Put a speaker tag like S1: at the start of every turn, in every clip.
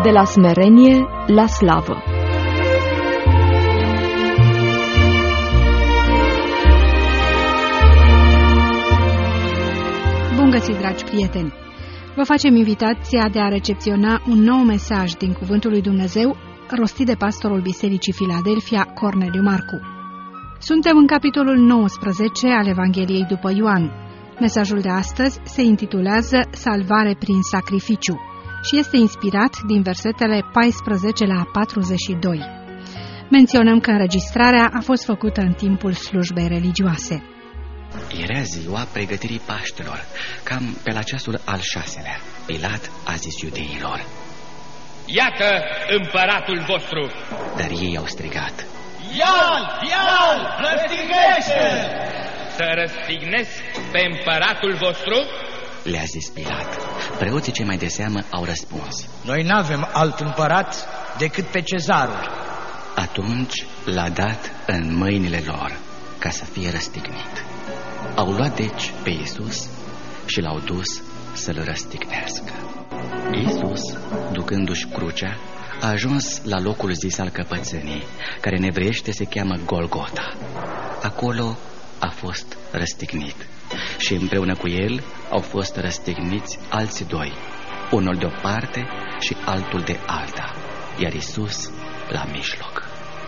S1: De la smerenie la slavă.
S2: Bun găsit, dragi prieteni! Vă facem invitația de a recepționa un nou mesaj din Cuvântul lui Dumnezeu, rostit de pastorul Bisericii Filadelfia, Corneliu Marcu. Suntem în capitolul 19 al Evangheliei după Ioan. Mesajul de astăzi se intitulează Salvare prin sacrificiu și este inspirat din versetele 14 la 42. Menționăm că înregistrarea a fost făcută în timpul slujbei religioase.
S3: Era ziua pregătirii Paștelor, cam pe la ceasul al 6-lea. Pilat a zis iudeilor:
S4: Iată împăratul vostru!
S3: Dar ei au strigat:
S5: Ia-l, răstignește-l!
S4: Să răstignesc pe împăratul vostru?
S3: Le-a zis Pilat. Preoții cei mai de seamă au răspuns:
S5: Noi n-avem alt împărat decât pe Cezarul.
S3: Atunci l-a dat în mâinile lor ca să fie răstignit. Au luat deci pe Iisus și l-au dus să-l răstignească. Iisus, ducându-și crucea, a ajuns la locul zis al căpățânii, care în evreiește se cheamă Golgota. Acolo a fost răstignit și împreună cu el au fost răstigniți alți doi, unul de o parte și altul de alta, iar Iisus la mijloc.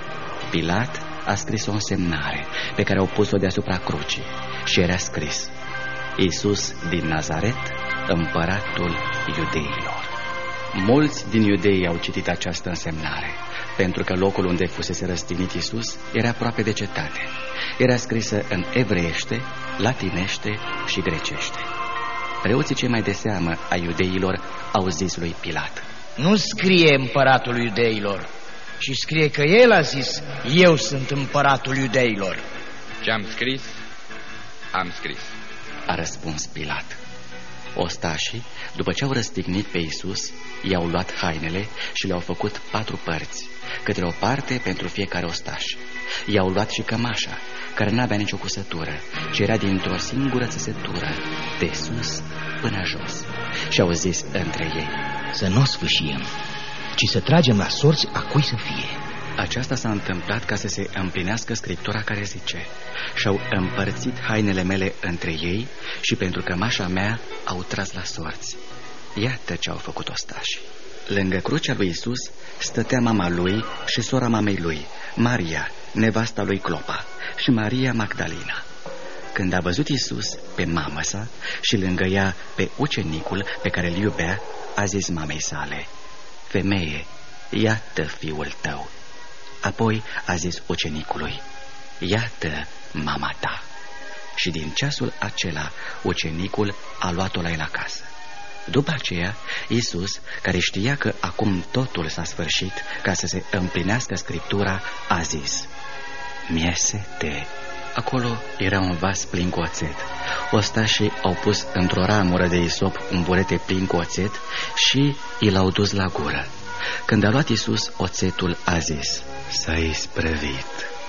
S3: Pilat a scris o însemnare pe care au pus-o deasupra crucii și era scris: Iisus din Nazaret, împăratul iudeilor. Mulți din iudei au citit această însemnare, pentru că locul unde fusese răstignit Iisus era aproape de cetate. Era scrisă în evreiește, latinește și grecește. Preoții cei mai de seamă a iudeilor au zis lui Pilat:
S5: Nu scrie împăratul iudeilor, ci scrie că el a zis: Eu sunt împăratul iudeilor.
S4: Ce-am scris, am scris,
S3: a răspuns Pilat. Ostașii, după ce au răstignit pe Iisus, i-au luat hainele și le-au făcut 4 părți, câte o parte pentru fiecare ostaș. I-au luat și cămașa, care n-avea nicio cusătură, ci era dintr-o singură țesătură, de sus până jos. Și au zis între ei:
S6: Să nu o sfâșiem, ci să tragem la sorți a cui să fie.
S3: Aceasta s-a întâmplat ca să se împlinească Scriptura care zice: Și-au împărțit hainele mele între ei și pentru cămașa mea au tras la sorți. Iată ce au făcut ostașii. Lângă crucea lui Iisus stătea mama lui și sora mamei lui, Maria, nevasta lui Clopa, și Maria Magdalena. Când a văzut Iisus pe mama sa și lângă ea pe ucenicul pe care îl iubea, a zis mamei sale: Femeie, iată fiul tău. Apoi a zis ucenicului: Iată mama ta. Și din ceasul acela ucenicul a luat-o la el acasă. După aceea, Iisus, care știa că acum totul s-a sfârșit, ca să se împlinească Scriptura, a zis: Mi-e sete. Acolo era un vas plin cu oțet. Ostașii au pus într-o ramură de isop un burete plin cu oțet și i l-au dus la gură. Când a luat Iisus oțetul, a zis: S-a isprăvit.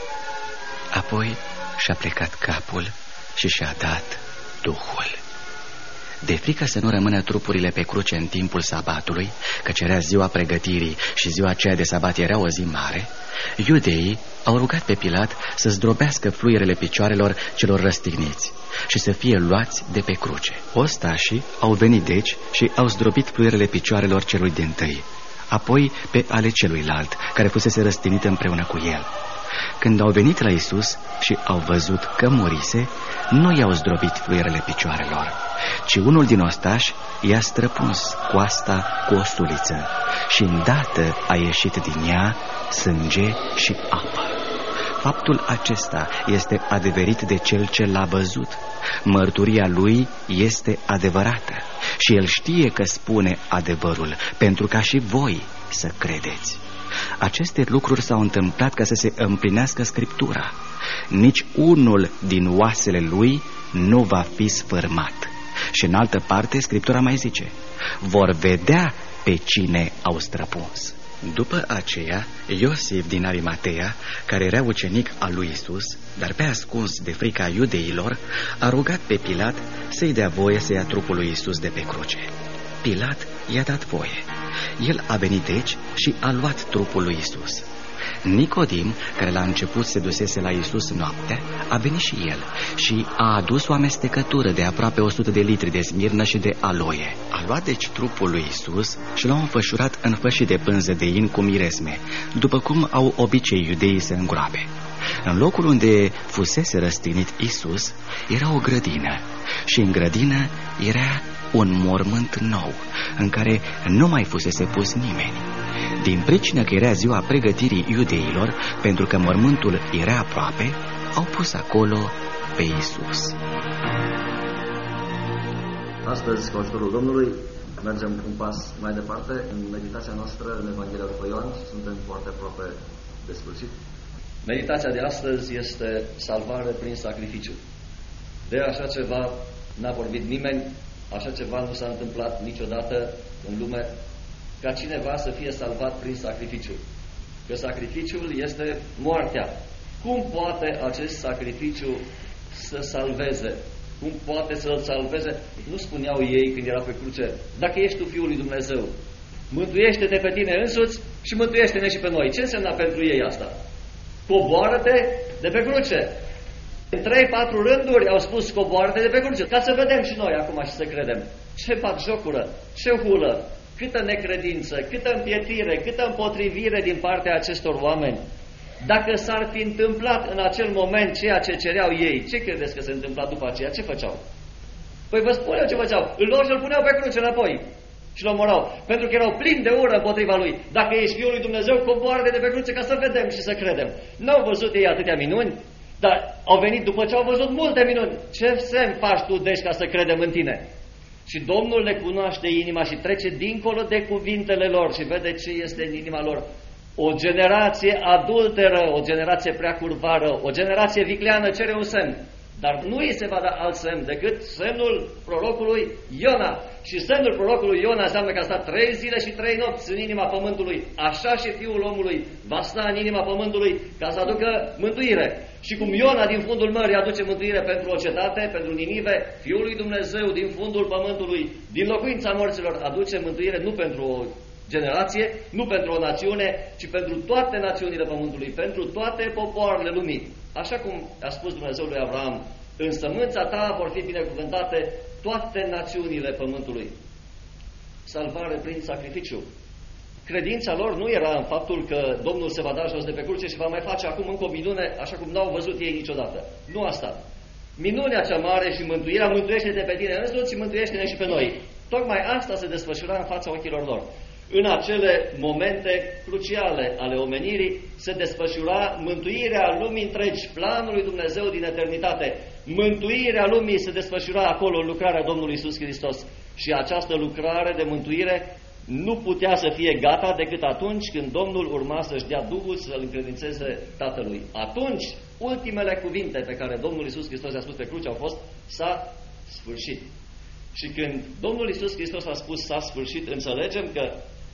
S3: Apoi și-a plecat capul și și-a dat Duhul. De frică să nu rămână trupurile pe cruce în timpul sabatului, căci era ziua pregătirii și ziua aceea de sabat era o zi mare, iudeii au rugat pe Pilat să zdrobească fluierele picioarelor celor răstigniți și să fie luați de pe cruce. Ostașii au venit deci și au zdrobit fluierele picioarelor celui dintâi, apoi pe ale celuilalt, care fusese răstignit împreună cu el. Când au venit la Iisus și au văzut că murise, nu i-au zdrobit fluierele picioarelor, ci unul din ostași i-a străpuns coasta cu o suliță și îndată a ieșit din ea sânge și apă. Faptul acesta este adeverit de cel ce l-a văzut. Mărturia lui este adevărată și el știe că spune adevărul, pentru ca și voi să credeți. Aceste lucruri s-au întâmplat ca să se împlinească Scriptura. Nici unul din oasele lui nu va fi sfârmat. Și în altă parte Scriptura mai zice: Vor vedea pe cine au străpuns. După aceea, Iosif din Arimatea, care era ucenic al lui Iisus, dar pe ascuns de frica iudeilor, a rugat pe Pilat să-i dea voie să ia trupul lui Iisus de pe cruce. Pilat i-a dat voie. El a venit deci și a luat trupul lui Iisus. Nicodim, care la început se dusese la Iisus noaptea, a venit și el și a adus o amestecătură de aproape 100 de litri de smirnă și de aloie. A luat deci trupul lui Iisus și l-a înfășurat în fășii de pânză de in cu miresme, după cum au obicei iudeii să îngroape. În locul unde fusese răstignit Iisus era o grădină și în grădină era un mormânt nou, în care nu mai fusese pus nimeni. Din pricină că era ziua pregătirii iudeilor, pentru că mormântul era aproape, au pus acolo pe Iisus.
S7: Astăzi, cu ajutorul Domnului, mergem un pas mai departe în meditația noastră în Evanghelia după Ioan și suntem foarte aproape de sfârșit. Meditația de astăzi este salvare prin sacrificiu. De așa ceva n-a vorbit nimeni, așa ceva nu s-a întâmplat niciodată în lume, ca cineva să fie salvat prin sacrificiu. Că sacrificiul este moartea. Cum poate acest sacrificiu să salveze? Cum poate să-l salveze? Nu spuneau ei când era pe cruce: dacă ești tu Fiul lui Dumnezeu, mântuiește-te pe tine însuți și mântuiește-ne și pe noi. Ce însemna pentru ei asta? Coboară-te de pe cruce. În 3-4 rânduri au spus: coboară-te de pe cruce, ca să vedem și noi acum și să credem. Ce batjocură, ce hulă, câtă necredință, câtă împietire, câtă împotrivire din partea acestor oameni. Dacă s-ar fi întâmplat în acel moment ceea ce cereau ei, ce credeți că se întâmpla după aceea? Ce făceau? Păi vă spun eu ce făceau. Îl luau și îl puneau pe cruce înapoi și îl omorau, pentru că erau plini de ură împotriva lui. Dacă ești Fiul lui Dumnezeu, coboară-te de pe cruce ca să vedem și să credem. N-au văzut ei atâtea minuni, dar au venit după ce au văzut multe minuni. Ce semn faci tu deci ca să credem în tine? Și Domnul le cunoaște inima și trece dincolo de cuvintele lor și vede ce este în inima lor. O generație adulteră, o generație prea curvară, o generație vicleană cere un semn. Dar nu îi se va da alt semn decât semnul prorocului Iona. Și semnul prorocului Iona înseamnă că a stat 3 zile și 3 nopți în inima pământului. Așa și Fiul omului va sta în inima pământului ca să aducă mântuire. Și cum Iona din fundul mării aduce mântuire pentru o cetate, pentru Ninive, Fiul lui Dumnezeu din fundul pământului, din locuința morților, aduce mântuire nu pentru o generație, nu pentru o națiune, ci pentru toate națiunile pământului, pentru toate popoarele lumii. Așa cum a spus Dumnezeu lui Avram: în sămânța ta vor fi binecuvântate toate națiunile pământului. Salvare prin sacrificiu. Credința lor nu era în faptul că Domnul se va da jos de pe cruce și va mai face acum încă o minune, așa cum n-au văzut ei niciodată. Nu asta. Minunea cea mare și mântuirea: mântuiește-te pe tine însuți și mântuiește-ne și pe noi. Tocmai asta se desfășura în fața ochilor lor. În acele momente cruciale ale omenirii se desfășura mântuirea lumii întregi, planul lui Dumnezeu din eternitate. Mântuirea lumii se desfășura acolo în lucrarea Domnului Iisus Hristos. Și această lucrare de mântuire nu putea să fie gata decât atunci când Domnul urma să-și dea Duhul să-L încredințeze Tatălui. Atunci, ultimele cuvinte pe care Domnul Iisus Hristos le-a spus pe cruce au fost: s-a sfârșit. Și când Domnul Iisus Hristos a spus s-a sfârșit, înțelegem că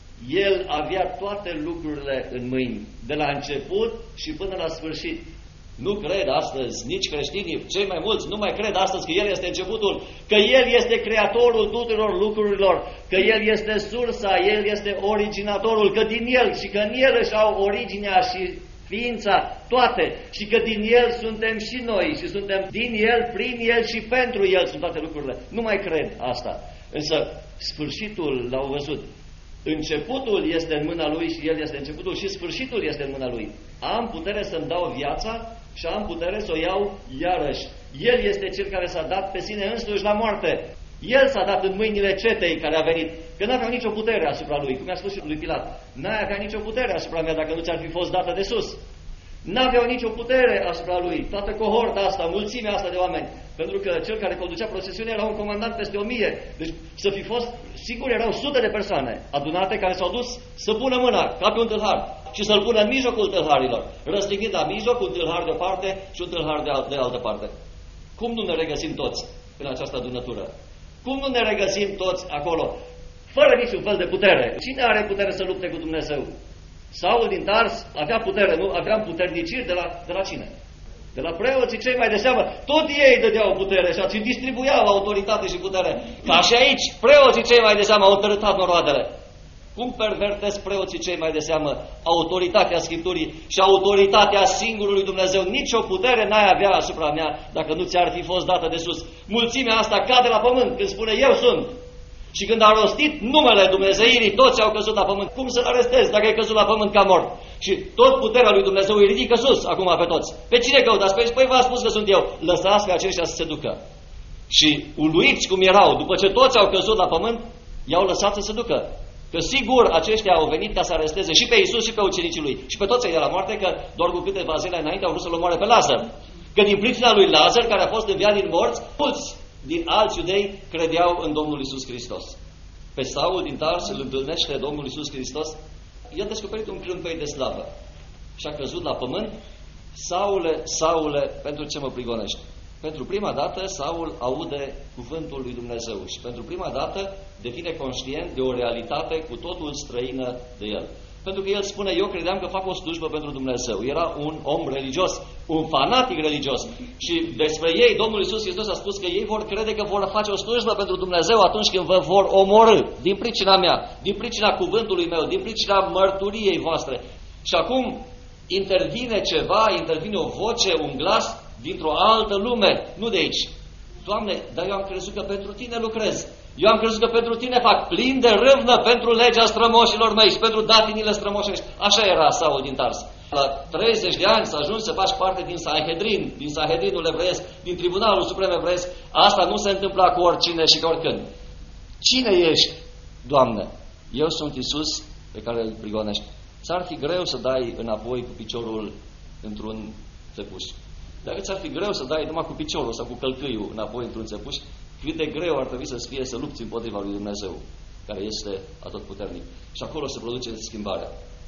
S7: El avea toate lucrurile în mâini, de la început și până la sfârșit. Nu cred astăzi, nici creștinii, cei mai mulți, nu mai cred astăzi că El este începutul, că El este creatorul tuturor lucrurilor, că El este sursa, El este originatorul, că din El și că în El își au originea și ființa toate și că din El suntem și noi și suntem din El, prin El și pentru El sunt toate lucrurile. Nu mai cred asta. Însă sfârșitul l-au văzut. Începutul este în mâna Lui și El este începutul și sfârșitul este în mâna Lui. Am putere să-mi dau viața și am putere să o iau iarăși. El este Cel care s-a dat pe sine însuși la moarte. El s-a dat în mâinile cetei care a venit, că n-aveau nicio putere asupra Lui. Cum i-a spus și lui Pilat: n-ai avea nicio putere asupra mea dacă nu ți-ar fi fost dată de sus. N-aveau nicio putere asupra Lui, toată cohorta asta, mulțimea asta de oameni. Pentru că cel care conducea procesiunea era un comandant peste 1000. Deci să fi fost, sigur erau sute de persoane adunate care s-au dus să pună mâna ca pe un tâlhar și să-l pună în mijlocul tâlharilor, răstignit la mijloc, un tâlhar de o parte și un tâlhar de altă parte. Cum nu ne regăsim toți în această adunătură? Cum nu ne regăsim toți acolo, fără niciun fel de putere? Cine are putere să lupte cu Dumnezeu? Saul din Tars avea putere, nu? Avea puterniciri de la cine? De la preoții cei mai de seamă, tot ei dădeau putere și distribuiau autoritate și putere. Ca și aici, preoții cei mai de seamă au întărâtat noroadele. Cum pervertesc preoții cei mai de seamă autoritatea Scripturii și autoritatea singurului Dumnezeu? Nici o putere n-ai avea asupra mea dacă nu ți-ar fi fost dată de sus. Mulțimea asta cade la pământ când spune eu sunt. Și când a rostit numele Dumnezeirii, toți au căzut la pământ. Cum să-l arestezi dacă ai căzut la pământ ca mort? Și tot puterea lui Dumnezeu îi ridică sus acum pe toți. Pe cine căutați? Păi v-a spus că sunt eu. Lăsați pe aceștia să se ducă. Și uluiți cum erau, după ce toți au căzut la pământ, i-au lăsat să se ducă. Că sigur aceștia au venit ca să aresteze și pe Iisus și pe ucenicii lui și pe toți cei de la moarte, că doar cu câteva zile înainte au vrut să-l omoare pe Lazar. Că din pricina lui Lazar, care a fost înviat din morți, mulți din alți iudei credeau în Domnul Iisus Hristos. Pe Saul din Tars îl întâlnește Domnul Iisus Hristos, i-a descoperit un crâmpei de slavă și a căzut la pământ. Saule, Saule, pentru ce mă prigonești? Pentru prima dată Saul aude cuvântul lui Dumnezeu și pentru prima dată devine conștient de o realitate cu totul străină de el. Pentru că el spune, eu credeam că fac o slujbă pentru Dumnezeu. Era un om religios, un fanatic religios. Și despre ei, Domnul Iisus Hristos a spus că ei vor crede că vor face o slujbă pentru Dumnezeu atunci când vă vor omorî, din pricina mea, din pricina cuvântului meu, din pricina mărturiei voastre. Și acum intervine ceva, intervine o voce, un glas dintr-o altă lume, nu de aici. Doamne, dar eu am crezut că pentru Tine lucrez. Eu am crezut că pentru Tine fac plin de râvnă pentru legea strămoșilor mei și pentru datinile strămoșești. Așa era Saul din Tars. La 30 de ani să ajungi să faci parte din Sanhedrin, din Sanhedrinul evreiesc, din Tribunalul Suprem evreiesc. Asta nu se întâmpla cu oricine și cu oricând. Cine ești, Doamne? Eu sunt Iisus pe care îl prigonești. Ți-ar fi greu să dai înapoi cu piciorul într-un țepuș. Dacă ți-ar fi greu să dai numai cu piciorul sau cu călcâiul înapoi într-un țepuș, cât de greu ar trebui să fie să lupți împotriva lui Dumnezeu, care este atotputernic. Și acolo se produce schimbarea.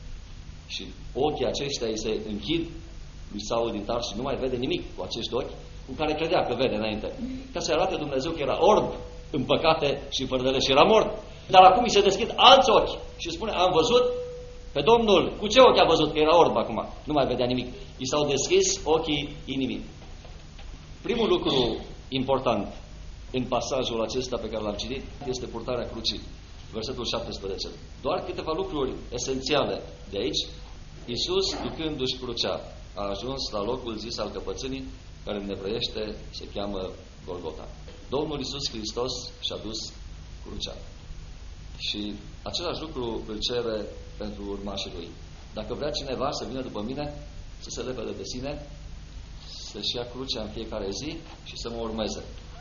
S7: Și ochii aceștia îi se închid lui Saul din Tars și nu mai vede nimic cu acești ochi cu care credea că vede înainte. Ca să arate Dumnezeu că era orb în păcate și fără de lege și era mort. Dar acum îi se deschid alți ochi și spune, am văzut pe Domnul. Cu ce ochi a văzut? Că era orb acum. Nu mai vedea nimic. I s-au deschis ochii inimii. Primul lucru important în pasajul acesta pe care l-am citit este purtarea crucii. Versetul 17. Doar câteva lucruri esențiale de aici. Iisus, ducându-și crucea, a ajuns la locul zis al căpățânii, care în evreiește se cheamă Golgota. Domnul Iisus Hristos și-a dus crucea. Și același lucru îl cere pentru urmașii lui. Dacă vrea cineva să vină după mine, să se lepede de sine, să-și ia crucea în fiecare zi și să mă urmeze.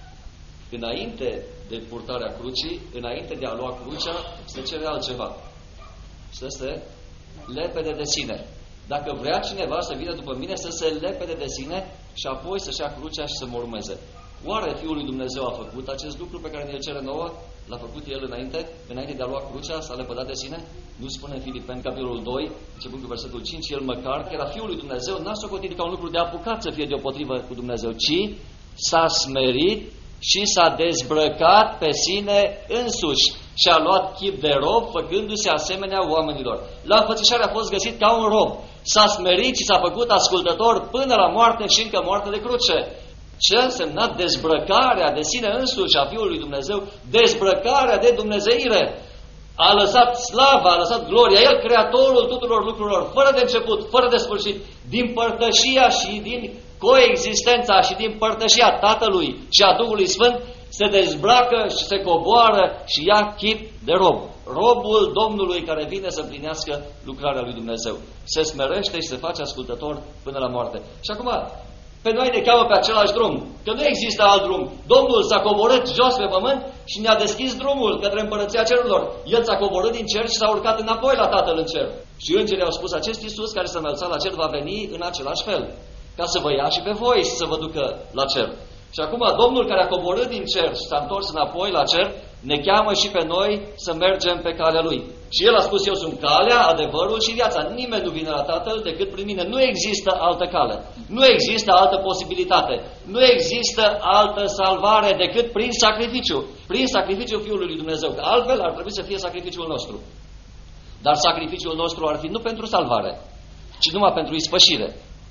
S7: Înainte de purtarea crucii, înainte de a lua crucea, se cere altceva. Să se lepede de sine. Dacă vrea cineva să vină după mine, să se lepede de sine și apoi să-și ia crucea și să mă urmeze. Oare Fiul lui Dumnezeu a făcut acest lucru pe care ne-l cere nouă? L-a făcut El înainte de a lua crucea, s-a lepădat de sine? Nu spune în Filipeni, capitolul 2, începând cu versetul 5, El măcar că era Fiul lui Dumnezeu, n-a socotit ca un lucru de apucat să fie deopotrivă cu Dumnezeu, ci s-a smerit și s-a dezbrăcat pe sine însuși și a luat chip de rob, făcându-se asemenea oamenilor. La înfățișare a fost găsit ca un rob. S-a smerit și s-a făcut ascultător până la moarte și încă moarte de cruce. Ce a însemnat dezbrăcarea de sine însuși a Fiului Dumnezeu? Dezbrăcarea de dumnezeire. A lăsat slava, a lăsat gloria. El, creatorul tuturor lucrurilor, fără de început, fără de sfârșit, din părtășia și din coexistența și din părtășia Tatălui și a Duhului Sfânt, se dezbracă și se coboară și ia chip de rob. Robul Domnului care vine să împlinească lucrarea lui Dumnezeu. Se smerește și se face ascultător până la moarte. Și acum, pe noi ne cheamă pe același drum, că nu există alt drum. Domnul s-a coborât jos pe pământ și ne-a deschis drumul către împărăția cerurilor. El s-a coborât din cer și s-a urcat înapoi la Tatăl în cer. Și îngerii au spus, acest Iisus care s-a înălțat la cer va veni în același fel, ca să vă ia și pe voi și să vă ducă la cer. Și acum Domnul care a coborât din cer și s-a întors înapoi la cer, ne cheamă și pe noi să mergem pe calea Lui. Și El a spus, eu sunt calea, adevărul și viața. Nimeni nu vine la Tatăl decât prin mine. Nu există altă cale. Nu există altă posibilitate. Nu există altă salvare decât prin sacrificiu. Prin sacrificiul Fiului lui Dumnezeu. Că altfel ar trebui să fie sacrificiul nostru. Dar sacrificiul nostru ar fi nu pentru salvare, ci numai pentru ispășire.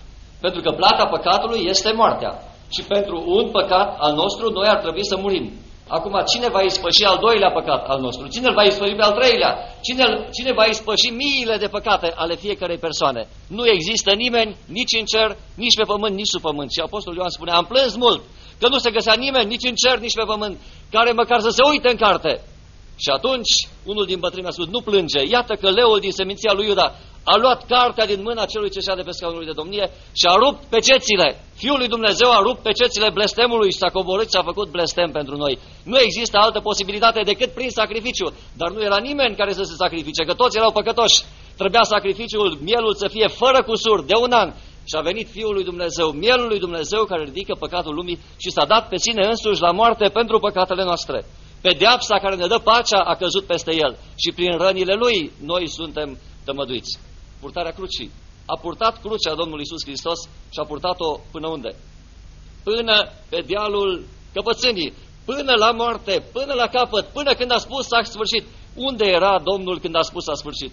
S7: Pentru că plata păcatului este moartea. Și pentru un păcat al nostru noi ar trebui să murim. Acum, cine va ispăși al doilea păcat al nostru? Cine îl va ispăși pe al treilea? Cine va ispăși miile de păcate ale fiecărei persoane? Nu există nimeni, nici în cer, nici pe pământ, nici sub pământ. Și Apostolul Ioan spune, am plâns mult, că nu se găsea nimeni, nici în cer, nici pe pământ, care măcar să se uite în carte. Și atunci, unul din bătrâni a spus, nu plânge, iată că leul din seminția lui Iuda a luat cartea din mâna celui ce șade pe scaunul de domnie și a rupt pecețile. Fiul lui Dumnezeu a rupt pecețile blestemului și s-a coborât și a făcut blestem pentru noi. Nu există altă posibilitate decât prin sacrificiu, dar nu era nimeni care să se sacrifice, că toți erau păcătoși. Trebuia sacrificiul, mielul să fie fără cusur de un an. Și a venit Fiul lui Dumnezeu, mielul lui Dumnezeu care ridică păcatul lumii și s-a dat pe sine însuși la moarte pentru păcatele noastre. Pedeapsa care ne dă pacea a căzut peste el și prin rănile lui noi suntem tămăduiți. Purtarea crucii. A purtat crucea Domnul Iisus Hristos și a purtat-o până unde? Până pe dealul căpățânii, până la moarte, până la capăt, până când a spus s-a sfârșit. Unde era Domnul când a spus s-a sfârșit?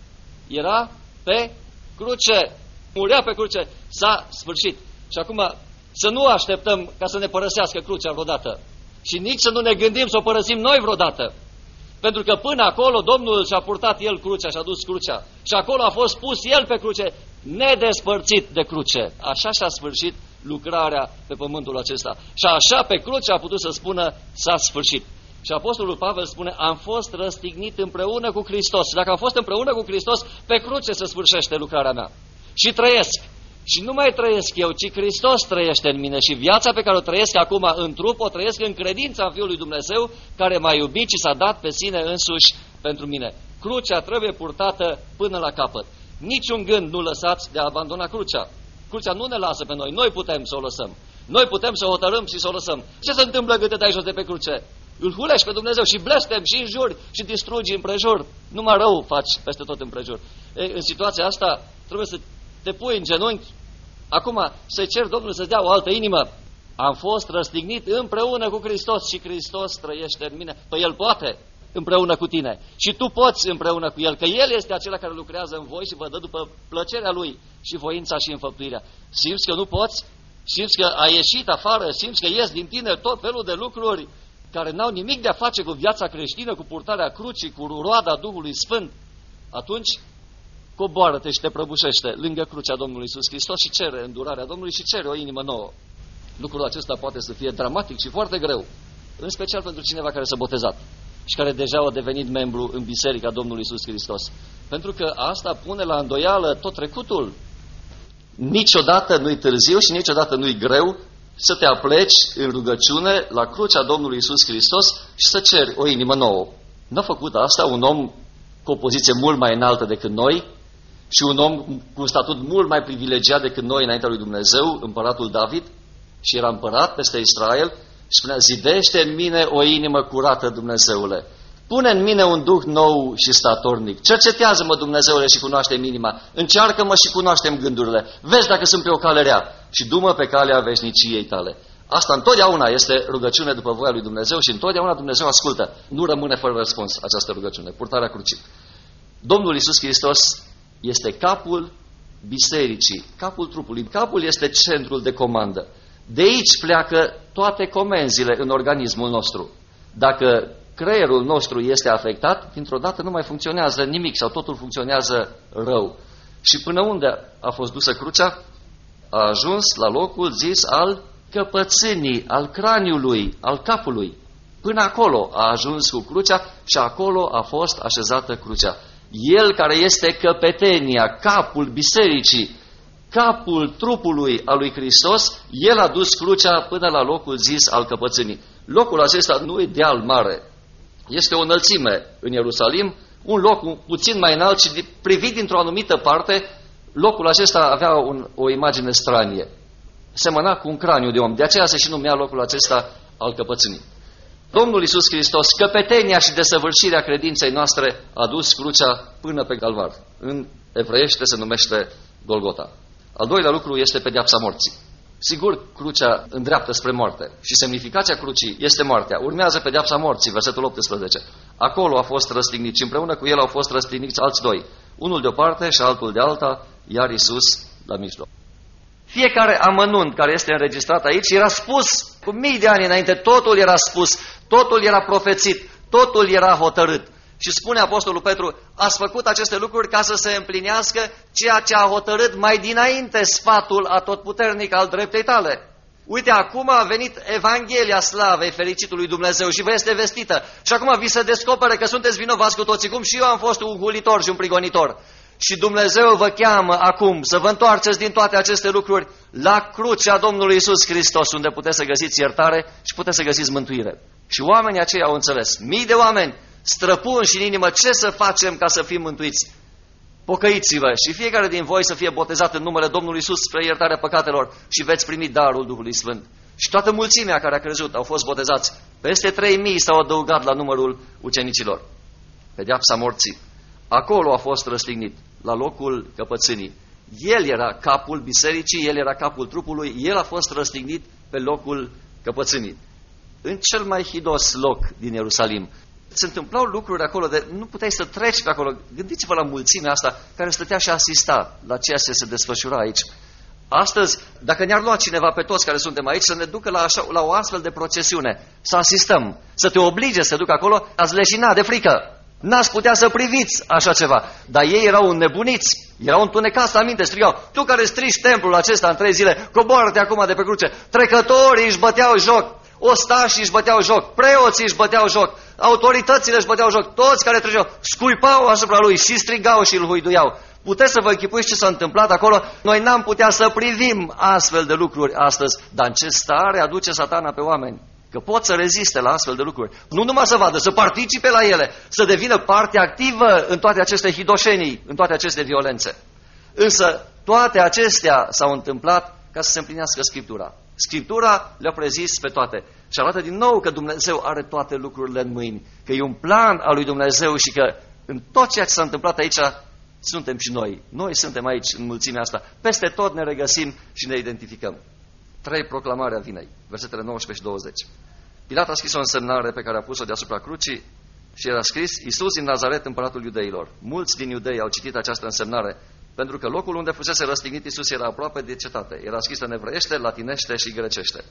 S7: Era pe cruce. Murea pe cruce, s-a sfârșit. Și acum să nu așteptăm ca să ne părăsească crucea vreodată. Și nici să nu ne gândim să o părăsim noi vreodată. Pentru că până acolo Domnul și-a purtat El crucea, și-a dus crucea. Și acolo a fost pus El pe cruce, nedespărțit de cruce. Așa și-a sfârșit lucrarea pe pământul acesta. Și așa pe cruce a putut să spună s-a sfârșit. Și Apostolul Pavel spune, am fost răstignit împreună cu Hristos. Și dacă am fost împreună cu Hristos, pe cruce se sfârșește lucrarea mea. Și trăiesc. Și nu mai trăiesc eu, ci Hristos trăiește în mine. Și viața pe care o trăiesc acum în trup, o trăiesc în credința în Fiul lui Dumnezeu, care m-a iubit și s-a dat pe sine însuși pentru mine. Crucea trebuie purtată până la capăt. Niciun gând nu lăsați de a abandona crucea. Crucea nu ne lasă pe noi, noi putem să o lăsăm. Noi putem să o hotărâm și să o lăsăm. Ce se întâmplă când te dai jos de pe cruce? Îl hulești pe Dumnezeu și blestem și înjuri și distrugi împrejur. Numai rău faci peste tot împrejur. În situația asta trebuie să te pui în genunchi. Acum să cer Domnul să-ți dea o altă inimă. Am fost răstignit împreună cu Hristos și Hristos trăiește în mine. Păi El poate împreună cu tine și tu poți împreună cu El, că El este acela care lucrează în voi și vă dă după plăcerea Lui și voința și înfăptuirea. Simți că nu poți? Simți că ai ieșit afară? Simți că ies din tine tot felul de lucruri care n-au nimic de a face cu viața creștină, cu purtarea crucii, cu roada Duhului Sfânt? Atunci coboară-te și te prăbușește lângă crucea Domnului Iisus Hristos și cere îndurarea Domnului și cere o inimă nouă. Lucrul acesta poate să fie dramatic și foarte greu, în special pentru cineva care s-a botezat și care deja a devenit membru în Biserica Domnului Iisus Hristos. Pentru că asta pune la îndoială tot trecutul. Niciodată nu-i târziu și niciodată nu-i greu să te apleci în rugăciune la crucea Domnului Iisus Hristos și să ceri o inimă nouă. N-a făcut asta un om cu o poziție mult mai înaltă decât noi și un om cu un statut mult mai privilegiat decât noi înaintea lui Dumnezeu, împăratul David, și era împărat peste Israel și spunea, zidește în mine o inimă curată, Dumnezeule. Pune în mine un duh nou și statornic. Cercetează-mă, Dumnezeule, și cunoaște-mi inima. Încearcă-mă și cunoaște-mi gândurile. Vezi dacă sunt pe o cale rea și du-mă pe calea veșniciei tale. Asta întotdeauna este rugăciune după voia lui Dumnezeu și întotdeauna Dumnezeu ascultă. Nu rămâne fără răspuns această rugăciune, purtarea crucii. Domnul Iisus Hristos este capul bisericii, capul trupului. Capul este centrul de comandă. De aici pleacă toate comenzile în organismul nostru. Dacă creierul nostru este afectat, dintr-o dată nu mai funcționează nimic sau totul funcționează rău. Și până unde a fost dusă crucea? A ajuns la locul zis al căpățânii, al craniului, al capului. Până acolo a ajuns cu crucea și acolo a fost așezată crucea. El care este căpetenia, capul bisericii, capul trupului al lui Hristos, El a dus crucea până la locul zis al căpățânii. Locul acesta nu e deal mare, este o înălțime în Ierusalim, un loc puțin mai înalt și privit dintr-o anumită parte, locul acesta avea o imagine stranie. Semăna cu un craniu de om, de aceea se și numea locul acesta al căpățânii. Domnul Iisus Hristos, căpetenia și desăvârșirea credinței noastre, a dus crucea până pe Calvar. În evreiește se numește Golgota. Al doilea lucru este pedeapsa morții. Sigur, crucea îndreaptă spre moarte și semnificația crucii este moartea. Urmează pedeapsa morții, versetul 18. Acolo a fost răstignit și împreună cu El au fost răstigniți alți doi. Unul de o parte și altul de alta, iar Iisus la mijloc. Fiecare amănunt care este înregistrat aici era spus cu mii de ani înainte, totul era spus, totul era profețit, totul era hotărât. Și spune Apostolul Petru, ați făcut aceste lucruri ca să se împlinească ceea ce a hotărât mai dinainte sfatul atotputernic al dreptei tale. Uite, acum a venit Evanghelia slavei fericitului Dumnezeu și vă este vestită. Și acum vi se descoperă că sunteți vinovați cu toții, cum și eu am fost un hulitor și un prigonitor. Și Dumnezeu vă cheamă acum să vă întoarceți din toate aceste lucruri la crucea Domnului Iisus Hristos, unde puteți să găsiți iertare și puteți să găsiți mântuire. Și oamenii aceia au înțeles, mii de oameni străpunși în inimă, ce să facem ca să fim mântuiți? Pocăiți-vă și fiecare din voi să fie botezat în numele Domnului Iisus spre iertarea păcatelor și veți primi darul Duhului Sfânt. Și toată mulțimea care a crezut au fost botezați. Peste 3000 s-au adăugat la numărul ucenicilor. Pedeapsa morții. Acolo a fost răstignit, la locul căpățânii. El era capul bisericii, el era capul trupului, el a fost răstignit pe locul căpățânii. În cel mai hidos loc din Ierusalim. Se întâmplau lucruri acolo de nu puteai să treci pe acolo. Gândiți-vă la mulțimea asta care stătea și asista la ceea ce se desfășura aici. Astăzi, dacă ne-ar lua cineva pe toți care suntem aici să ne ducă la o astfel de procesiune, să asistăm, să te oblige să te ducă acolo, ați leșina de frică. N-ați putea să priviți așa ceva. Dar ei erau înnebuniți, erau întunecați la minte, strigau, tu care strici templul acesta în 3 zile, coboară-te acum de pe cruce. Trecătorii își băteau joc, ostașii își băteau joc, preoții își băteau joc, autoritățile își băteau joc, toți care treceau, scuipau asupra lui și strigau și îl huiduiau. Puteți să vă închipuiți ce s-a întâmplat acolo? Noi n-am putea să privim astfel de lucruri astăzi, dar în ce stare aduce Satana pe oameni? Că pot să reziste la astfel de lucruri. Nu numai să vadă, să participe la ele, să devină parte activă în toate aceste hidoșenii, în toate aceste violențe. Însă toate acestea s-au întâmplat ca să se împlinească Scriptura. Scriptura le-a prezis pe toate și arată din nou că Dumnezeu are toate lucrurile în mâini, că e un plan al lui Dumnezeu și că în tot ceea ce s-a întâmplat aici suntem și noi. Noi suntem aici în mulțimea asta. Peste tot ne regăsim și ne identificăm. 3 proclamare a vinei, versetele 19 și 20. Pilat a scris o însemnare pe care a pus-o deasupra crucii și era scris Iisus din Nazaret, împăratul iudeilor. Mulți din iudei au citit această însemnare pentru că locul unde fusese răstignit Iisus era aproape de cetate. Era scrisă în evreiește, latinește și grecește.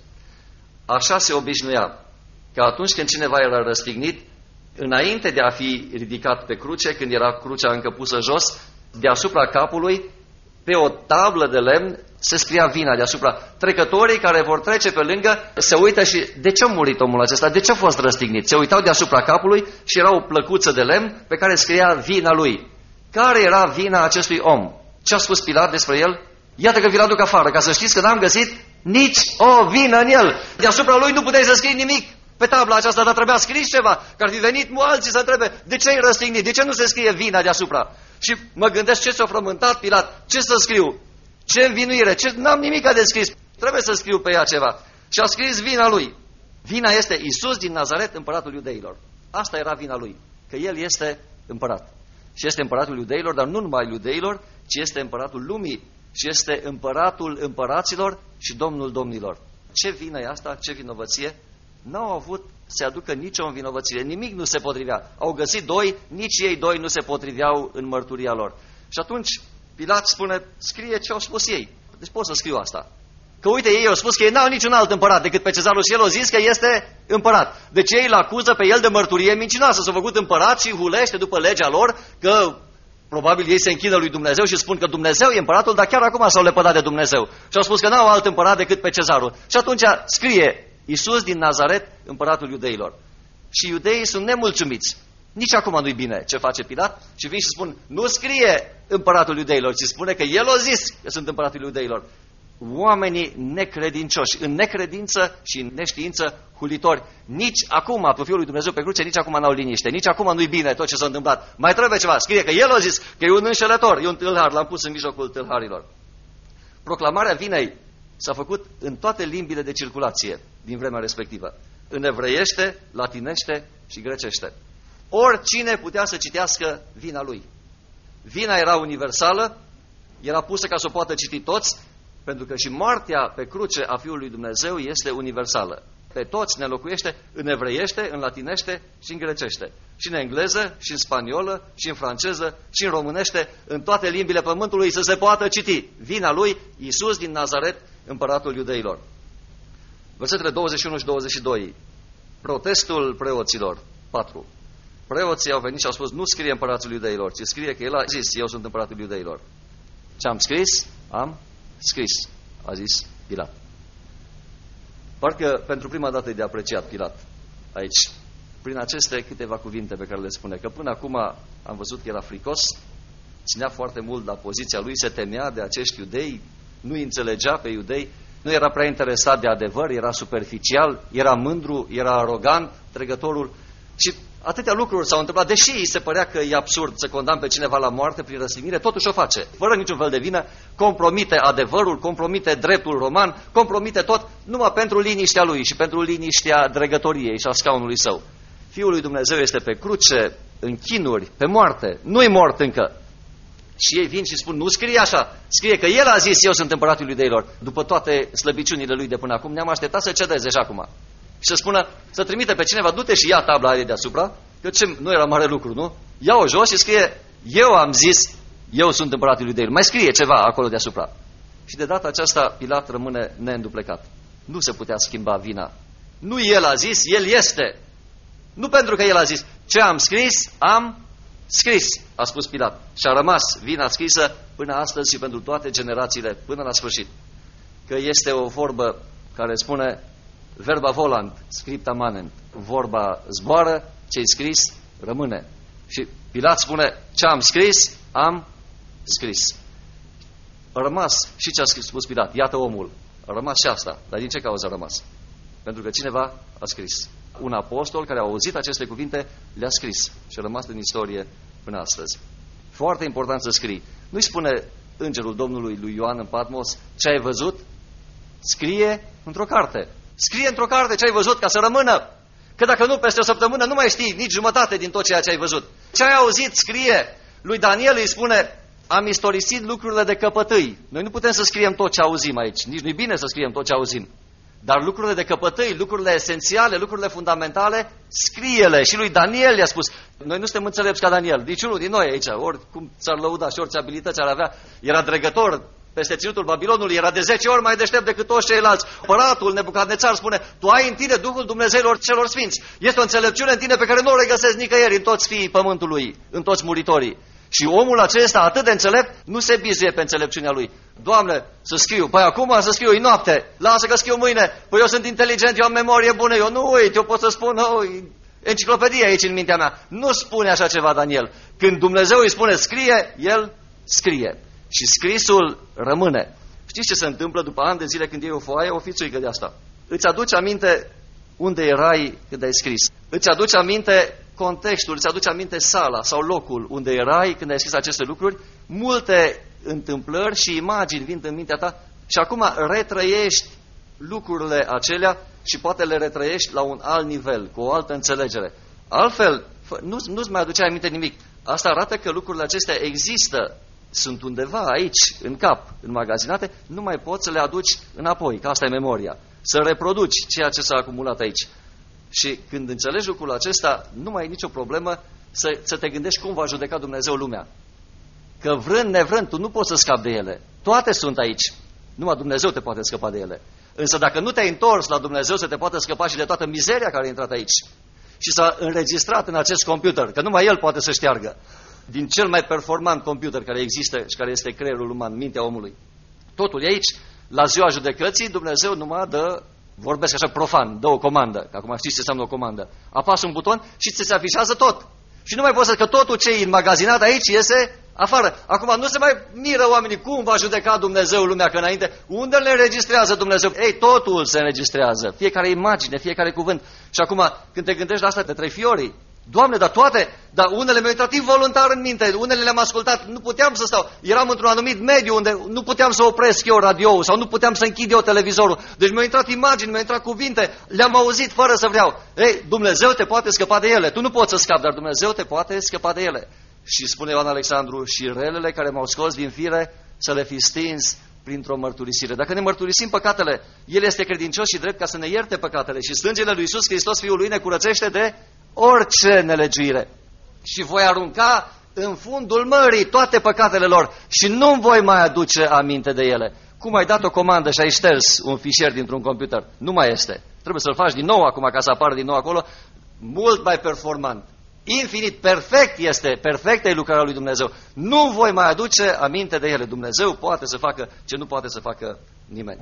S7: Așa se obișnuia că atunci când cineva era răstignit, înainte de a fi ridicat pe cruce, când era crucea încă pusă jos, deasupra capului, pe o tablă de lemn, se scria vina deasupra. Trecătorii care vor trece pe lângă se uită și de ce a murit omul acesta? De ce a fost răstignit? Se uitau deasupra capului și era o plăcuță de lemn pe care scria vina lui. Care era vina acestui om? Ce a spus Pilat despre el? Iată că vi-l aduc afară, ca să știți că n-am găsit nici o vină în el. Deasupra lui nu puteai să scrii nimic pe tabla aceasta, dar trebuia scris ceva, că ar fi venit alții să întrebe de ce e răstignit, de ce nu se scrie vina deasupra. Și mă gândesc ce s-a frământat Pilat, ce să scriu, ce învinuire, n-am nimic de scris, trebuie să scriu pe ea ceva. Și a scris vina lui. Vina este Iisus din Nazaret, împăratul iudeilor. Asta era vina lui, că el este împărat. Și este împăratul iudeilor, dar nu numai iudeilor, ci este împăratul lumii și este împăratul împăraților și domnul domnilor. Ce vină e asta? Ce vinovăție? N-au avut să aducă nicio învinovățire, nimic nu se potrivea. Au găsit 2, nici ei 2 nu se potriveau în mărturia lor. Și atunci Pilat spune, scrie ce au spus ei. Deci pot să scriu asta. Că uite, ei au spus că ei n-au niciun alt împărat decât pe Cezarul și el a zis că este împărat. Deci ei îl acuză pe el de mărturie mincinoasă, s-a făcut împărat și hulește după legea lor că probabil ei se închină lui Dumnezeu și spun că Dumnezeu e împăratul, dar chiar acum s-au lepădat de Dumnezeu. Și au spus că n-au alt împărat decât pe Cezarul. Și atunci scrie Iisus din Nazaret, împăratul iudeilor. Și iudeii sunt nemulțumiți. Nici acum nu-i bine ce face Pilat și vin și spun, nu scrie împăratul iudeilor, ci spune că el a zis că sunt împăratul iudeilor. Oamenii necredincioși, în necredință și în neștiință hulitori, nici acum, pe Fiul lui Dumnezeu pe cruce, nici acum n-au liniște, nici acum nu-i bine tot ce s-a întâmplat. Mai trebuie ceva, scrie că el a zis că e un înșelător, e un tâlhar, l-am pus în mijlocul tâlharilor. Proclamarea vinei s-a făcut în toate limbile de circulație din vremea respectivă. În evreiește, latinește și grecește. Oricine putea să citească vina lui. Vina era universală, era pusă ca să o poată citi toți, pentru că și moartea pe cruce a Fiului lui Dumnezeu este universală. Pe toți ne locuiește în evreiește, în latinește și în grecește. și în engleză, și în spaniolă, și în franceză, și în românește, în toate limbile pământului să se poată citi. Vina lui, Iisus din Nazaret, împăratul iudeilor. Versetele 21 și 22. Protestul preoților. 4. Preoții au venit și au spus, nu scrie împăratul iudeilor, ci scrie că el a zis, eu sunt împăratul iudeilor. Ce am scris? Am scris, a zis Pilat. Parcă pentru prima dată e de apreciat Pilat aici, prin aceste câteva cuvinte pe care le spune, că până acum am văzut că era fricos, ținea foarte mult la poziția lui, se temea de acești iudei, nu îi înțelegea pe iudei, nu era prea interesat de adevăr, era superficial, era mândru, era arogant, trecătorul. Și atâtea lucruri s-au întâmplat, deși îi se părea că e absurd să condamne pe cineva la moarte prin răstignire, totuși o face, fără niciun fel de vină, compromite adevărul, compromite dreptul roman, compromite tot numai pentru liniștea lui și pentru liniștea dregătoriei și a scaunului său. Fiul lui Dumnezeu este pe cruce, în chinuri, pe moarte, nu-i mort încă. Și ei vin și spun, nu scrie așa, scrie că el a zis, eu sunt împăratul iudeilor. După toate slăbiciunile lui de până acum, ne-am așteptat să cedeze și acum. Și să spună, să trimite pe cineva, du-te și ia tabla aia deasupra, că ce, nu era mare lucru, nu? Ia-o jos și scrie, eu am zis, eu sunt împăratul iudeilor. Mai scrie ceva acolo deasupra. Și de data aceasta Pilat rămâne neînduplecat. Nu se putea schimba vina. Nu el a zis, el este. Nu pentru că el a zis, ce am scris, am scris, a spus Pilat. Și a rămas vina scrisă până astăzi și pentru toate generațiile, până la sfârșit. Că este o vorbă care spune, verba volant, scripta manent, vorba zboară, ce-i scris, rămâne. Și Pilat spune, ce am scris, am scris. A rămas și ce a spus Pilat, iată omul, a rămas și asta, dar din ce cauză a rămas? Pentru că cineva a scris. Un apostol care a auzit aceste cuvinte le-a scris și a rămas în istorie până astăzi. Foarte important să scrii. Nu-i spune îngerul Domnului lui Ioan în Patmos, ce ai văzut? Scrie într-o carte. Scrie într-o carte ce ai văzut ca să rămână. Că dacă nu, peste o săptămână nu mai știi nici jumătate din tot ceea ce ai văzut. Ce ai auzit, scrie. Lui Daniel îi spune, am istorisit lucrurile de căpătâi. Noi nu putem să scriem tot ce auzim aici. Nici nu-i bine să scriem tot ce auzim. Dar lucrurile de căpătâi, lucrurile esențiale, lucrurile fundamentale, scrie-le. Și lui Daniel i-a spus, noi nu suntem înțelepți ca Daniel, niciunul din noi aici, oricum ți-ar lăuda și orice abilități ar avea, era dregător peste ținutul Babilonului, era de 10 ori mai deștept decât toți ceilalți. Împăratul Nebucadnețar spune, tu ai în tine Duhul Dumnezeilor celor sfinți. Este o înțelepciune în tine pe care nu o regăsesc nicăieri în toți fiii pământului, în toți muritorii. Și omul acesta, atât de înțelept, nu se bizuie pe înțelepciunea lui. Doamne, să scriu. Păi acum să scriu, e noapte. Lasă că scriu mâine. Păi eu sunt inteligent, eu am memorie bună, eu nu uit, eu pot să spun, enciclopedie aici în mintea mea. Nu spune așa ceva Daniel. Când Dumnezeu îi spune scrie, el scrie. Și scrisul rămâne. Știți ce se întâmplă după ani de zile când iei o foaie, o fițuică de asta? Îți aduci aminte unde erai când ai scris. Îți aduci aminte contextul, îți aduce aminte sala sau locul unde erai când ai scris aceste lucruri, multe întâmplări și imagini vin în mintea ta și acum retrăiești lucrurile acelea și poate le retrăiești la un alt nivel, cu o altă înțelegere. Altfel, nu-ți mai aduceai aminte nimic. Asta arată că lucrurile acestea există, sunt undeva aici, în cap, înmagazinate, nu mai poți să le aduci înapoi, că asta e memoria. Să reproduci ceea ce s-a acumulat aici. Și când înțelegi lucrul acesta, nu mai e nicio problemă să te gândești cum va judeca Dumnezeu lumea. Că vrând, nevrând, tu nu poți să scapi de ele. Toate sunt aici. Numai Dumnezeu te poate scăpa de ele. Însă dacă nu te-ai întors la Dumnezeu, să te poate scăpa și de toată mizeria care a intrat aici. Și s-a înregistrat în acest computer, că numai el poate să șteargă. Din cel mai performant computer care există și care este creierul uman, mintea omului. Totul e aici. La ziua judecății, Dumnezeu numai vorbesc așa profan, dă o comandă, că acum știți ce înseamnă o comandă. Apasă un buton și ți se afișează tot. Și nu mai poți să că totul ce e înmagazinat aici iese afară. Acum nu se mai miră oamenii cum va judeca Dumnezeu lumea, că înainte, unde le înregistrează Dumnezeu? Ei, totul se înregistrează, fiecare imagine, fiecare cuvânt. Și acum, când te gândești la asta, te trei fiorii. Doamne, dar toate, dar unele mi-au intrat involuntar în minte, unele le-am ascultat, nu puteam să stau, eram într-un anumit mediu unde nu puteam să opresc eu radio-ul sau nu puteam să închid eu televizorul, deci mi-au intrat imagini, mi-au intrat cuvinte, le-am auzit fără să vreau. Ei, Dumnezeu te poate scăpa de ele, tu nu poți să scapi, dar Dumnezeu te poate scăpa de ele. Și spune Ioan Alexandru, și relele care m-au scos din fire să le fi stins printr-o mărturisire. Dacă ne mărturisim păcatele, El este credincios și drept ca să ne ierte păcatele și sângele lui Iisus Hristos, Fiul Lui, ne curățește de orice nelegiuire și voi arunca în fundul mării toate păcatele lor și nu voi mai aduce aminte de ele. Cum ai dat o comandă și ai șters un fișier dintr-un computer? Nu mai este. Trebuie să-l faci din nou acum ca să apară din nou acolo, mult mai performant. Infinit, perfectă e lucrarea lui Dumnezeu. Nu voi mai aduce aminte de ele. Dumnezeu poate să facă ce nu poate să facă nimeni.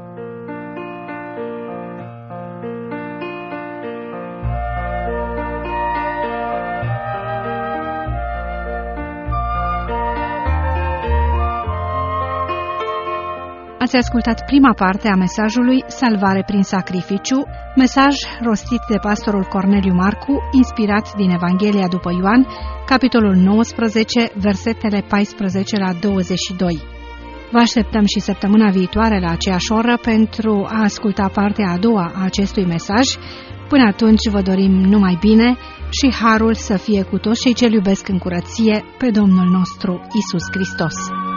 S2: Ați ascultat prima parte a mesajului Salvare prin sacrificiu, mesaj rostit de pastorul Corneliu Marcu, inspirat din Evanghelia după Ioan, capitolul 19, versetele 14 la 22. Vă așteptăm și săptămâna viitoare la aceeași oră pentru a asculta partea a doua a acestui mesaj. Până atunci vă dorim numai bine și harul să fie cu toți cei ce iubesc în curăție pe Domnul nostru Iisus Hristos.